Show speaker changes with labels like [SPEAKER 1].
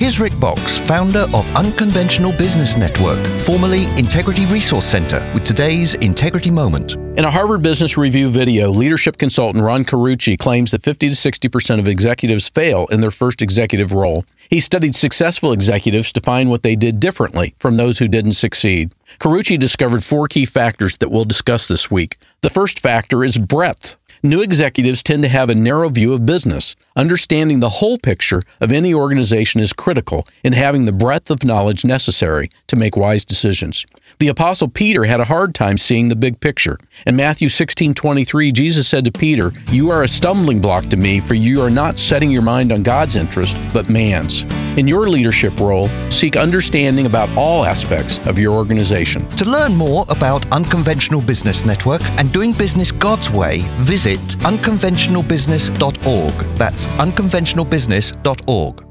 [SPEAKER 1] Here's Rick Box, founder of Unconventional Business Network, formerly Integrity Resource Center, with today's Integrity Moment.
[SPEAKER 2] In a Harvard Business Review video, leadership consultant Ron Carucci claims that 50 to 60% of executives fail in their first executive role. He studied successful executives to find what they did differently from those who didn't succeed. Carucci discovered 4 key factors that we'll discuss this week. The first factor is breadth. New executives tend to have a narrow view of business. Understanding the whole picture of any organization is critical in having the breadth of knowledge necessary to make wise decisions. The Apostle Peter had a hard time seeing the big picture. In Matthew 16:23, Jesus said to Peter, "You are a stumbling block to me, for you are not setting your mind on God's interest, but man's." In your leadership role, seek understanding about all aspects of your organization.
[SPEAKER 1] To learn more about Unconventional Business Network and doing business God's way, visit unconventionalbusiness.org. That's unconventionalbusiness.org.